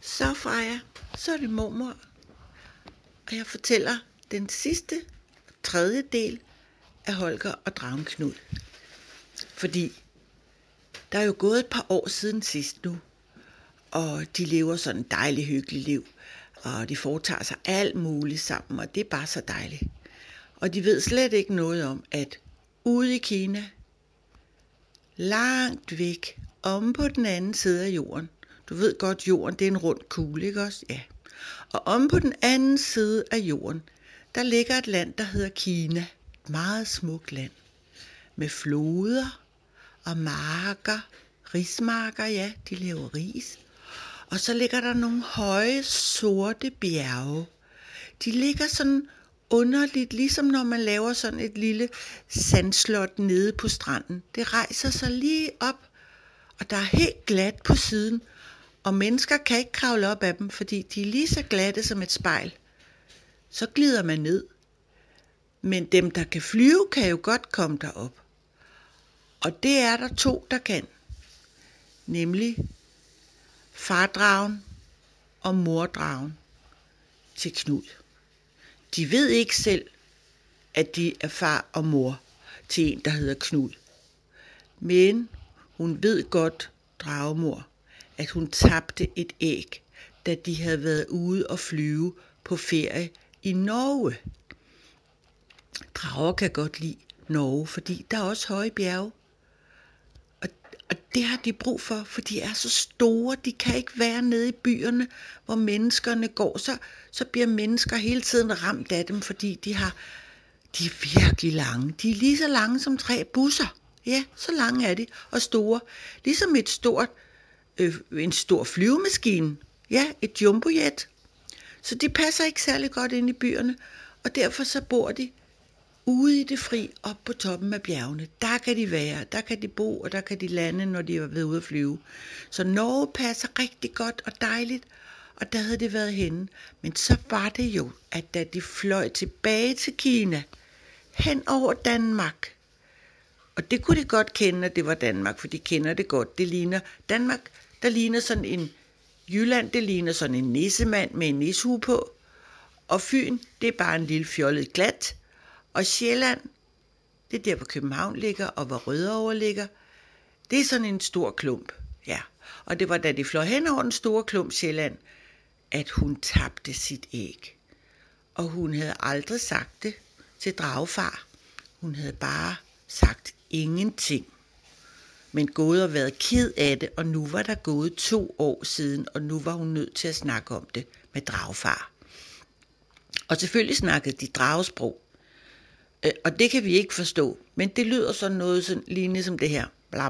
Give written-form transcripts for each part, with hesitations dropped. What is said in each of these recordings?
Så Freja, så er det mormor, og jeg fortæller den sidste, tredje del af Holger og Dragen Knud. Fordi der er jo gået et par år siden sidst nu, og de lever sådan et dejligt, hyggeligt liv, og de foretager sig alt muligt sammen, og det er bare så dejligt. Og de ved slet ikke noget om, at ude i Kina, langt væk, omme på den anden side af jorden, du ved godt, jorden det er en rund kugle, ikke også? Ja. Og omme på den anden side af jorden, der ligger et land, der hedder Kina. Et meget smukt land. Med floder og marker, rismarker, ja, de laver ris. Og så ligger der nogle høje, sorte bjerge. De ligger sådan underligt, ligesom når man laver sådan et lille sandslot nede på stranden. Det rejser sig lige op, og der er helt glat på siden, og mennesker kan ikke kravle op af dem, fordi de er lige så glatte som et spejl. Så glider man ned. Men dem, der kan flyve, kan jo godt komme derop. Og det er der to, der kan. Nemlig fardragen og mordragen til Knud. De ved ikke selv, at de er far og mor til en, der hedder Knud. Men hun ved godt, dragemor, at hun tabte et æg, da de havde været ude og flyve på ferie i Norge. Drager kan godt lide Norge, fordi der er også høje bjerge. Og det har de brug for, for de er så store. De kan ikke være nede i byerne, hvor menneskerne går. Så bliver mennesker hele tiden ramt af dem, fordi de er virkelig lange. De er lige så lange som 3 busser. Ja, så lange er de, og store. Ligesom en stor flyvemaskine. Ja, et jumbojet. Så de passer ikke særlig godt ind i byerne, og derfor så bor de ude i det fri, op på toppen af bjergene. Der kan de være, der kan de bo, og der kan de lande, når de er ved ude at flyve. Så Norge passer rigtig godt og dejligt, og der havde det været henne. Men så var det jo, at da de fløj tilbage til Kina, hen over Danmark, og det kunne de godt kende, at det var Danmark, for de kender det godt. Det ligner Danmark, der ligner sådan en Jylland, det ligner sådan en nissemand med en nissehue på. Og Fyn, det er bare en lille fjollet glat. Og Sjælland, det er der, hvor København ligger, og hvor Rødovre ligger. Det er sådan en stor klump, ja. Og det var, da de fløj hen over den store klump Sjælland, at hun tabte sit æg. Og hun havde aldrig sagt det til dragefar. Hun havde bare sagt ingenting. Men gået og været ked af det, og nu var der gået 2 år siden, og nu var hun nødt til at snakke om det med dragefar. Og selvfølgelig snakkede de dragesprog. Og det kan vi ikke forstå, men det lyder sådan noget sådan lignende som det her.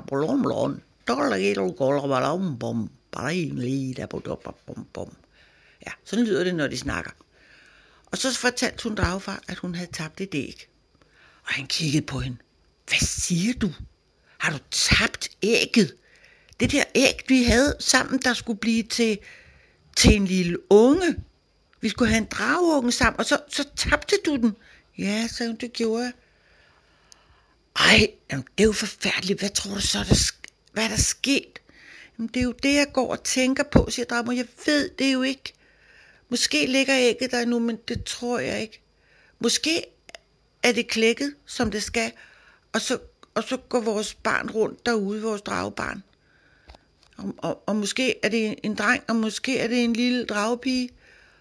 Ja, sådan lyder det, når de snakker. Og så fortalte hun dragefar, at hun havde tabt et æg. Og han kiggede på hende. Hvad siger du? Har du tabt ægget? Det der æg, vi havde sammen, der skulle blive til en lille unge. Vi skulle have en drageunge sammen, og så tabte du den. Ja, sagde hun, det gjorde jeg. Ej, jamen, det er jo forfærdeligt. Hvad tror du så, hvad er der sket? Jamen, det er jo det, jeg går og tænker på, siger dragemor. Jeg ved det jo ikke. Måske ligger ægget der nu, men det tror jeg ikke. Måske er det klækket, som det skal, og så går vores barn rundt derude, vores dragebarn. Og måske er det en dreng, og måske er det en lille dragepige.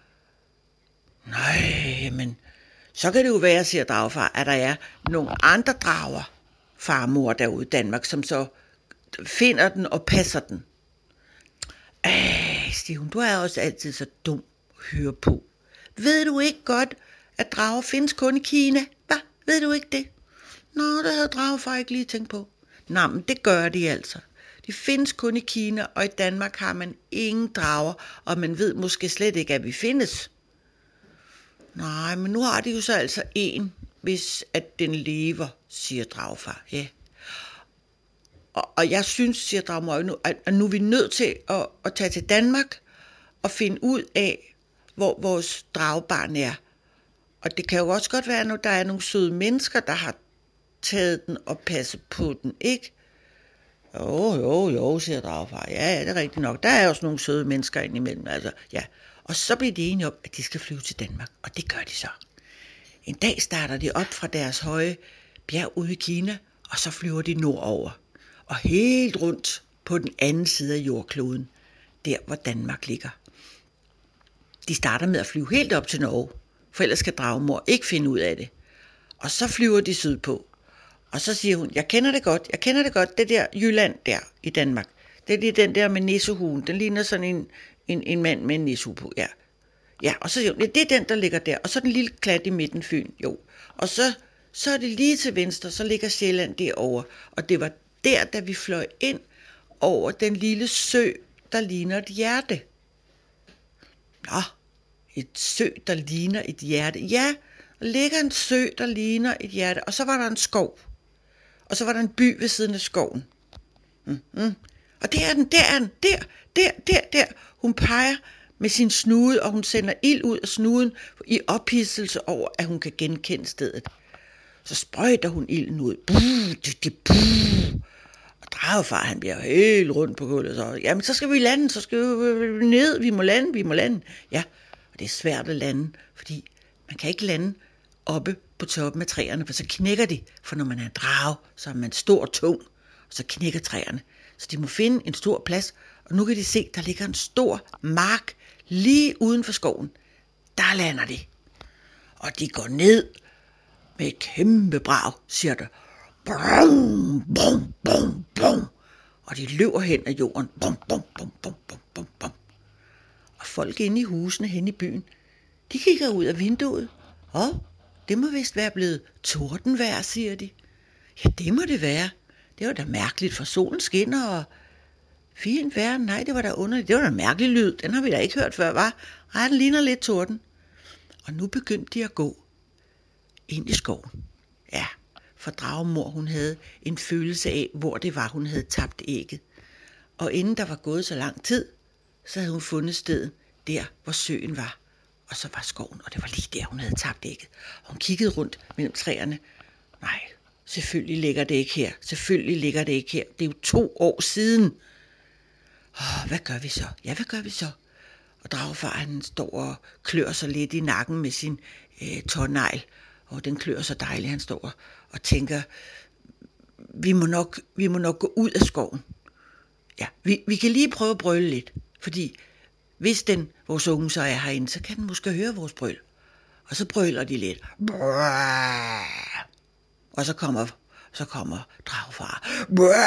Nej, men så kan det jo være, siger dragefar, at der er nogle andre drager, far og mor derude i Danmark, som så finder den og passer den. Siger hun, du er også altid så dum at høre på. Ved du ikke godt, at drager findes kun i Kina? Hvad? Ved du ikke det? Nå, det havde dragefar ikke lige tænkt på. Nå, men det gør de altså. De findes kun i Kina, og i Danmark har man ingen drager, og man ved måske slet ikke, at vi findes. Nej, men nu har de jo så altså en, hvis at den lever, siger dragefar. Ja. Og jeg synes, siger dragmor, at nu er vi nødt til at tage til Danmark og finde ud af, hvor vores dragebarn er. Og det kan jo også godt være, at der er nogle søde mennesker, der har taget den og passet på den, ikke? Jo, siger dragefar. Ja, det er rigtigt nok. Der er også nogle søde mennesker indimellem. Altså, ja. Og så bliver de enige om, at de skal flyve til Danmark. Og det gør de så. En dag starter de op fra deres høje bjerg ude i Kina, og så flyver de nordover. Og helt rundt på den anden side af jordkloden, der hvor Danmark ligger. De starter med at flyve helt op til Norge, for ellers skal dragemor ikke finde ud af det. Og så flyver de sydpå. Og så siger hun, jeg kender det godt, det der Jylland der i Danmark. Det er lige den der med nissehuen, den ligner sådan en mand med en nissehue på, ja. Ja, og så siger hun, det er den, der ligger der, og så den lille klat i midten, Fyn, jo. Og så er det lige til venstre, så ligger Sjælland derovre. Og det var der, da vi fløj ind over den lille sø, der ligner et hjerte. Nå, et sø, der ligner et hjerte. Ja, der ligger en sø, der ligner et hjerte, og så var der en skov. Og så var der en by ved siden af skoven. Og der er den, der. Hun peger med sin snude, og hun sender ild ud af snuden i ophidselse over, at hun kan genkende stedet. Så sprøjter hun ilden ud. Og dragefar, han bliver helt rundt på gulvet. Så, jamen, så skal vi lande, så skal vi ned, vi må lande. Ja, og det er svært at lande, fordi man kan ikke lande oppe på toppen af træerne, for så knækker de. For når man er en drage, så er man stor og tung, og så knækker træerne. Så de må finde en stor plads, og nu kan de se, der ligger en stor mark lige uden for skoven. Der lander de. Og de går ned med et kæmpe brag, siger det. Brum, bum, bum, bum. Og de løber hen ad jorden. Bum, bum, bum, bum, bum, bum, bum. Og folk inde i husene hen i byen, de kigger ud af vinduet. Det må vist være blevet tordenvejr, siger de. Ja, det må det være. Det var da mærkeligt, for solen skinner, og fint vejr. Nej, det var da underligt. Det var da en mærkelig lyd. Den har vi da ikke hørt før, hva'? Ej, den ligner lidt torden. Og nu begyndte de at gå ind i skoven. Ja, for dragemor, hun havde en følelse af, hvor det var, hun havde tabt ægget. Og inden der var gået så lang tid, så havde hun fundet stedet der, hvor søen var. Og så var skoven, og det var lige der, hun havde tabt ægget. Og hun kiggede rundt mellem træerne. Nej, selvfølgelig ligger det ikke her. Det er jo 2 år siden. Hvad gør vi så? Ja, hvad gør vi så? Og dragefar, han står og klør sig lidt i nakken med sin tårnegl. Og den klør så dejligt, han står og tænker, vi må nok gå ud af skoven. Ja, vi kan lige prøve at brøle lidt, fordi hvis vores unge så er herinde, så kan den måske høre vores brøl. Og så brøler de lidt. Og så kommer dragefar.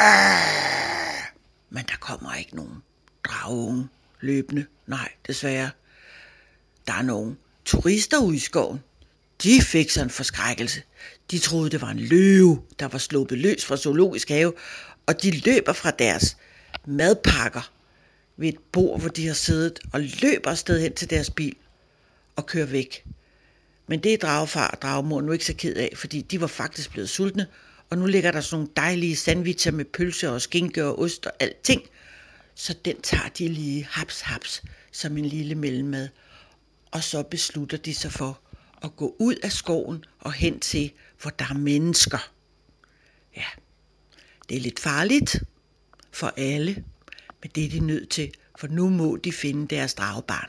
Men der kommer ikke nogen drageunge løbende. Nej, desværre. Der er nogle turister ude i skoven. De fik sådan en forskrækkelse. De troede, det var en løve, der var sluppet løs fra zoologisk have. Og de løber fra deres madpakker ved et bord, hvor de har siddet, og løber afsted hen til deres bil og kører væk. Men det er dragefar og dragemor nu ikke så ked af, fordi de var faktisk blevet sultne, og nu ligger der sådan nogle dejlige sandwicher med pølse og skinke og ost og alting. Så den tager de lige haps som en lille mellemmad. Og så beslutter de sig for at gå ud af skoven og hen til, hvor der er mennesker. Ja, det er lidt farligt for alle, men det er de nødt til, for nu må de finde deres dragebarn.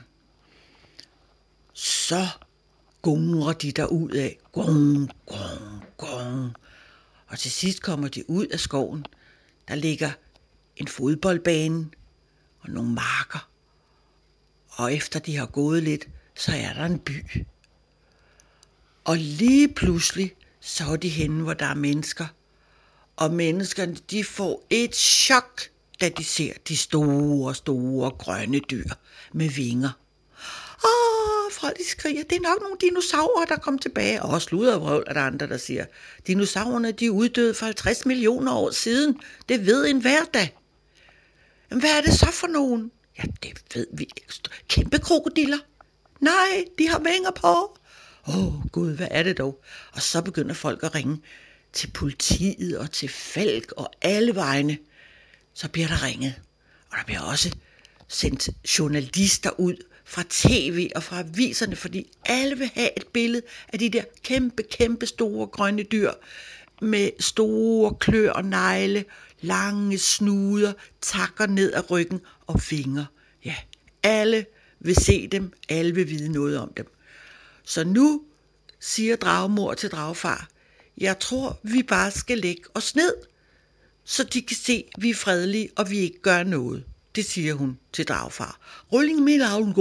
Så gungrer de derudad. Gung, gung, gung. Og til sidst kommer de ud af skoven. Der ligger en fodboldbane og nogle marker. Og efter de har gået lidt, så er der en by. Og lige pludselig, så er de henne, hvor der er mennesker. Og menneskerne, de får et chok, da de ser de store grønne dyr med vinger. Folk de skriger, det er nok nogle dinosaurer, der kom tilbage. Og sluddervrøvl er der andre, der siger, dinosaurerne de er uddøde for 50 millioner år siden. Det ved enhver da. Men hvad er det så for nogen? Ja, det ved vi ikke. Kæmpe krokodiller. Nej, de har vinger på. Gud, hvad er det dog? Og så begynder folk at ringe til politiet og til Falk og alle vegne. Så bliver der ringet. Og der bliver også sendt journalister ud fra tv og fra aviserne, fordi alle vil have et billede af de der kæmpe store grønne dyr med store klør og negle, lange snuder, takker ned ad ryggen og vinger. Ja, alle vil se dem, alle vil vide noget om dem. Så nu siger dragemor til dragefar, jeg tror, vi bare skal lægge os ned, så de kan se, vi er fredelige, og vi ikke gør noget. Det siger hun til dragefar. Rulling med lavlen,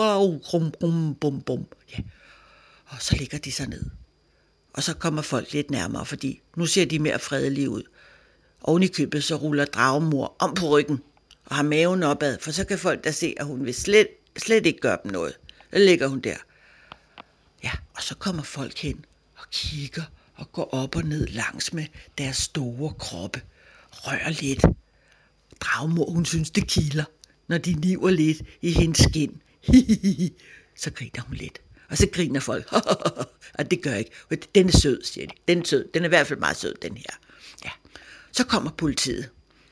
ja. Og så ligger de sig ned. Og så kommer folk lidt nærmere, fordi nu ser de mere fredelige ud. Oven i købet så ruller dragemor om på ryggen og har maven opad, for så kan folk da se, at hun vil slet ikke gøre dem noget. Så ligger hun der. Ja, og så kommer folk hen og kigger og går op og ned langs med deres store kroppe. Rører lidt. Dragemor, hun synes, det kilder, når de niver lidt i hendes skin. Så griner hun lidt. Og så griner folk. Og det gør ikke. Den er sød, siger de. Den er sød. Den er i hvert fald meget sød, den her. Ja. Så kommer politiet.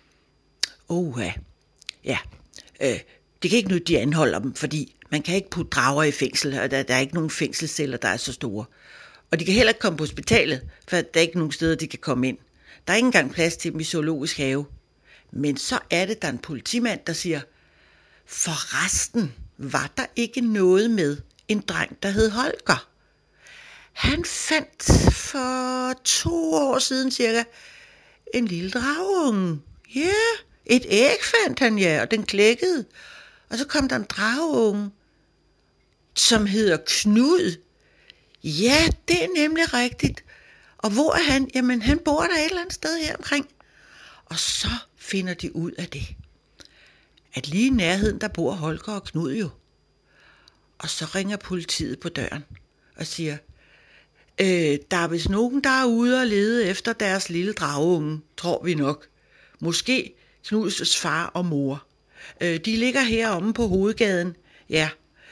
Ja. Det kan ikke nytte, de anholder dem, fordi man kan ikke putte drager i fængsel, og der er ikke nogen fængselsceller, der er så store. Og de kan heller ikke komme på hospitalet, for der er ikke nogen steder, de kan komme ind. Der er ikke engang plads til dem i zoologisk have. Men så er det, der er en politimand, der siger, forresten var der ikke noget med en dreng, der hed Holger. Han fandt for 2 år siden cirka en lille drageunge. Ja, et æg fandt han, ja, og den klækkede. Og så kom der en drageunge, som hedder Knud. Ja, det er nemlig rigtigt. Og hvor er han? Jamen, han bor der et eller andet sted her omkring. Og så finder de ud af det, at lige i nærheden, der bor Holger og Knud jo. Og så ringer politiet på døren og siger, der er vist nogen, der er ude og lede efter deres lille drageunge, tror vi nok. Måske Knuds far og mor. De ligger heromme på hovedgaden, ja.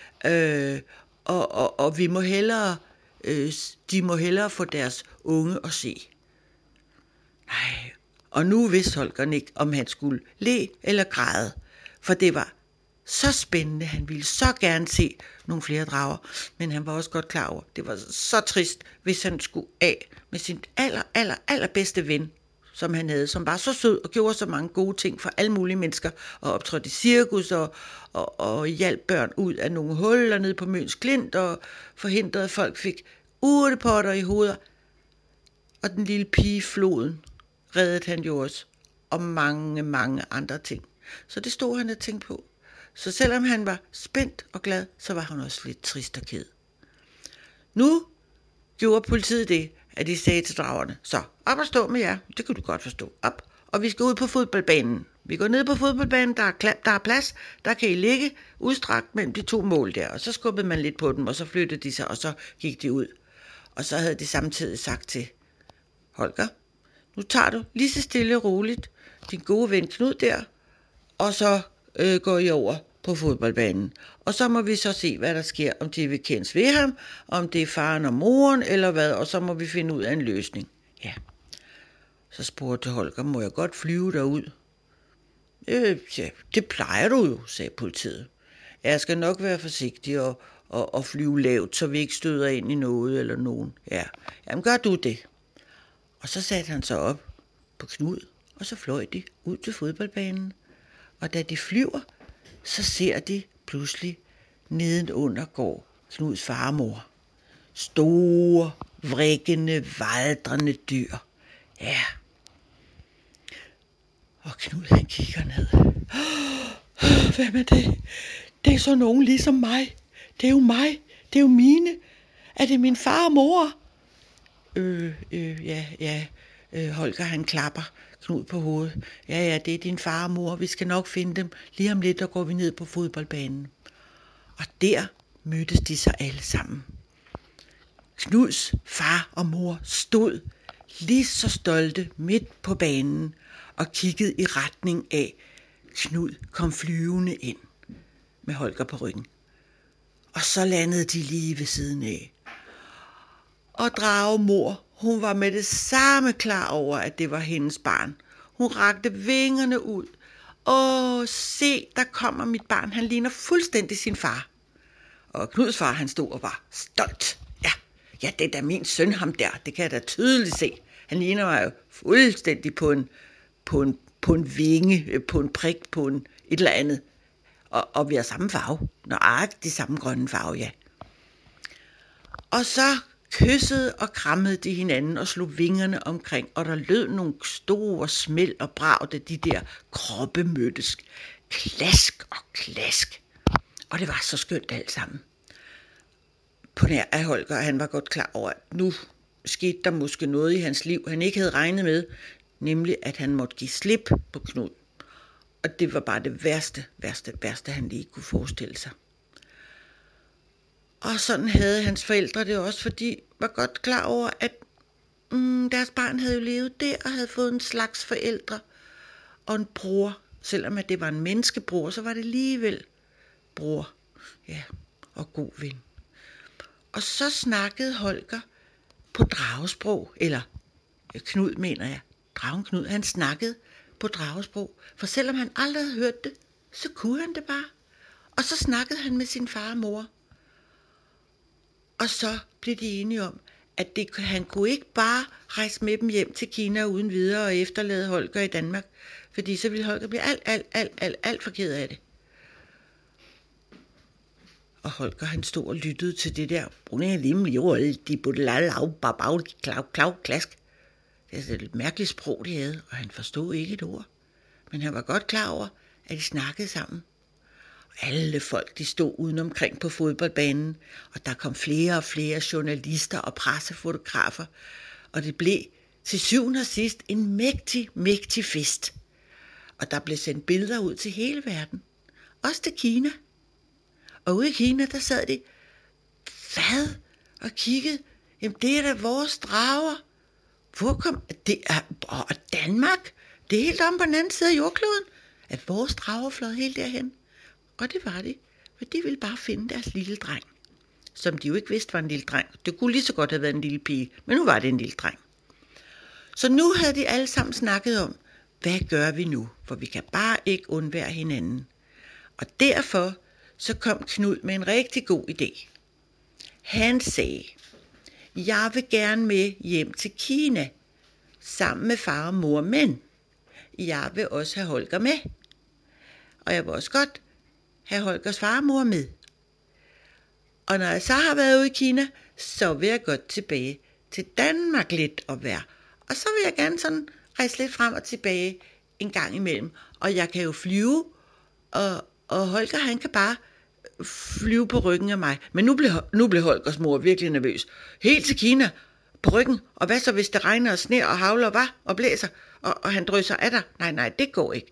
Og vi må hellere, de må hellere få deres unge at se. Nej, og nu vidste Holger ikke, om han skulle le eller græde, for det var så spændende. Han ville så gerne se nogle flere drager, men han var også godt klar over, det var så trist, hvis han skulle af med sin allerbedste ven, som han havde, som var så sød og gjorde så mange gode ting for alle mulige mennesker, og optrådte i cirkus og hjalp børn ud af nogle huller nede på Møns Klint, og forhindrede, at folk fik urtepotter i hovedet. Og den lille pige i floden reddede han jo også, og mange, mange andre ting. Så det stod han og tænkte på. Så selvom han var spændt og glad, så var han også lidt trist og ked. Nu gjorde politiet det, at de sagde til dragerne, så op og stå med jer, det kan du godt forstå, op, og vi skal ud på fodboldbanen. Vi går ned på fodboldbanen, der er plads, der kan I ligge udstrakt mellem de 2 mål der, og så skubbede man lidt på dem, og så flyttede de sig, og så gik de ud. Og så havde de samtidig sagt til Holger, nu tager du lige så stille og roligt din gode ven Knud der, og så går I over på fodboldbanen. Og så må vi så se, hvad der sker, om de vil kendes ved ham, om det er faren og moren, eller hvad, og så må vi finde ud af en løsning. Ja. Så spurgte Holger, må jeg godt flyve derud? Ja, det plejer du jo, sagde politiet. Jeg skal nok være forsigtig og flyve lavt, så vi ikke støder ind i noget eller nogen. Ja, jamen gør du det. Og så satte han sig op på Knud, og så fløj de ud til fodboldbanen. Og da de flyver, så ser de pludselig nedenunder går Knuds far og mor. Store, vrikkende, vandrende dyr. Ja. Og Knud han kigger ned. Hvem er det? Det er så nogen ligesom mig. Det er jo mig. Det er jo mine. Er det min far og mor? Ja. Holger han klapper Knud på hovedet. Ja, det er din far og mor. Vi skal nok finde dem. Lige om lidt, der går vi ned på fodboldbanen. Og der mødtes de så alle sammen. Knuds far og mor stod lige så stolte midt på banen og kiggede i retning af, Knud kom flyvende ind med Holger på ryggen. Og så landede de lige ved siden af. Og dragemor, hun var med det samme klar over, at det var hendes barn. Hun rakte vingerne ud. Se, der kommer mit barn. Han ligner fuldstændig sin far. Og Knuds far, han stod og var stolt. Ja, det er da min søn, ham der. Det kan jeg da tydeligt se. Han ligner mig jo fuldstændig på på en vinge, på en prik, på et eller andet. Og vi har samme farve, nøjagtigt samme grønne farve, ja. Og så kyssede og krammede de hinanden og slog vingerne omkring, og der lød nogle store smæld og brag, da de der kroppe mødtes. Klask og klask. Og det var så skønt alt sammen. På nær af Holger, han var godt klar over, at nu skete der måske noget i hans liv, han ikke havde regnet med, nemlig at han måtte give slip på Knud. Og det var bare det værste, han lige kunne forestille sig. Og sådan havde hans forældre det også, for de var godt klar over, at deres barn havde jo levet der og havde fået en slags forældre og en bror. Selvom at det var en menneskebror, så var det alligevel bror, ja, og god ven. Og så snakkede Holger på dragesprog, eller Knud mener jeg, dragen Knud, han snakkede på dragesprog. For selvom han aldrig havde hørt det, så kunne han det bare. Og så snakkede han med sin far og mor. Og så blev de enige om, at han kunne ikke bare rejse med dem hjem til Kina uden videre og efterlade Holger i Danmark, fordi så ville Holger blive alt for ked af det. Og Holger han stod og lyttede til det der. Klask. Det er et mærkeligt sprog, de havde, og han forstod ikke et ord. Men han var godt klar over, at de snakkede sammen. Alle folk, de stod udenomkring på fodboldbanen, og der kom flere og flere journalister og pressefotografer, og det blev til syvende og sidst en mægtig fest. Og der blev sendt billeder ud til hele verden, også til Kina. Og ude i Kina, der sad de, og kiggede, jamen det er da vores drager. Hvor kom det? Og Danmark, det er helt om på den anden side af jordkloden, at vores drager fløj helt derhen. Og det var det, for de ville bare finde deres lille dreng, som de jo ikke vidste var en lille dreng. Det kunne lige så godt have været en lille pige, men nu var det en lille dreng. Så nu havde de alle sammen snakket om, hvad gør vi nu, for vi kan bare ikke undvære hinanden. Og derfor så kom Knud med en rigtig god idé. Han sagde, jeg vil gerne med hjem til Kina, sammen med far og mor, men jeg vil også have Holger med. Og jeg vil også godt have Holgers far og mor med. Og når jeg så har været ude i Kina, så vil jeg godt tilbage til Danmark lidt og være. Og så vil jeg gerne sådan rejse lidt frem og tilbage en gang imellem. Og jeg kan jo flyve, og Holger han kan bare flyve på ryggen af mig. Men nu blev Holgers mor virkelig nervøs. Helt til Kina på ryggen. Og hvad så hvis det regner og sner og havler og blæser, og han drysser af dig? Nej, det går ikke.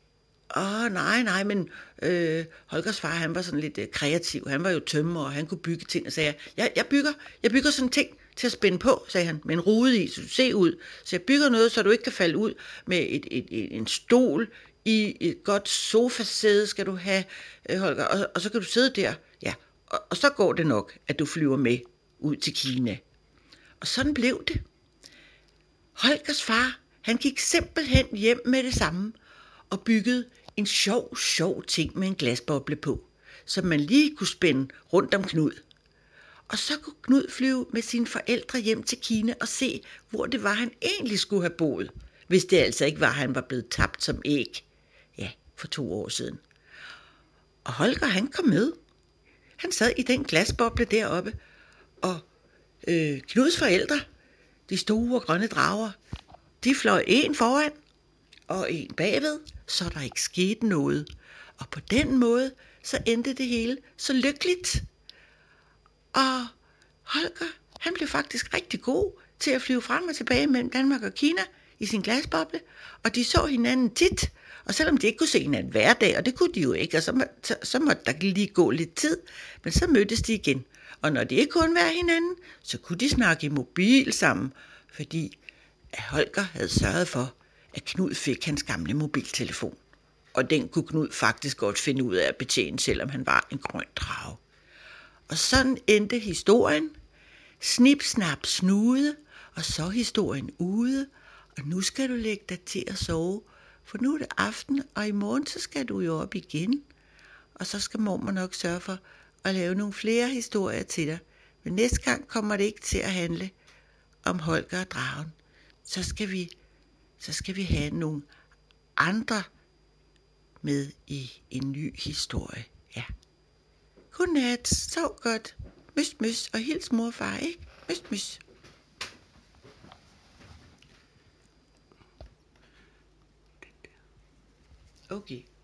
Nej, men Holgers far, han var sådan lidt kreativ. Han var jo tømrer, og han kunne bygge ting, og sagde, jeg bygger sådan ting til at spænde på, sagde han, med en rude i, så du ser ud. Så jeg bygger noget, så du ikke kan falde ud med en stol i et godt sofasæde, skal du have, Holger, og så kan du sidde der, ja, og så går det nok, at du flyver med ud til Kina. Og sådan blev det. Holgers far, han gik simpelthen hjem med det samme, og byggede en sjov ting med en glasboble på, som man lige kunne spænde rundt om Knud. Og så kunne Knud flyve med sine forældre hjem til Kina og se, hvor det var, han egentlig skulle have boet, hvis det altså ikke var, han var blevet tabt som æg, ja, for 2 år siden. Og Holger, han kom med. Han sad i den glasboble deroppe, og Knuds forældre, de store grønne drager, de fløj en foran, og en bagved, så der ikke skete noget. Og på den måde, så endte det hele så lykkeligt. Og Holger, han blev faktisk rigtig god til at flyve frem og tilbage mellem Danmark og Kina i sin glasboble, og de så hinanden tit, og selvom de ikke kunne se hinanden hver dag, og det kunne de jo ikke, og så måtte der lige gå lidt tid, men så mødtes de igen. Og når de ikke kunne være hinanden, så kunne de snakke i mobil sammen, fordi Holger havde sørget for, at Knud fik hans gamle mobiltelefon. Og den kunne Knud faktisk godt finde ud af at betjene, selvom han var en grøn drage. Og sådan endte historien. Snip, snap, snude, og så historien ude. Og nu skal du lægge dig til at sove, for nu er det aften, og i morgen så skal du jo op igen. Og så skal mormor nok sørge for at lave nogle flere historier til dig. Men næste gang kommer det ikke til at handle om Holger og dragen. Så skal vi have nogle andre med i en ny historie. Ja. Godnat, sov godt. Mys, mys, og hils mor og far, ikke? Mys, mys. Okay.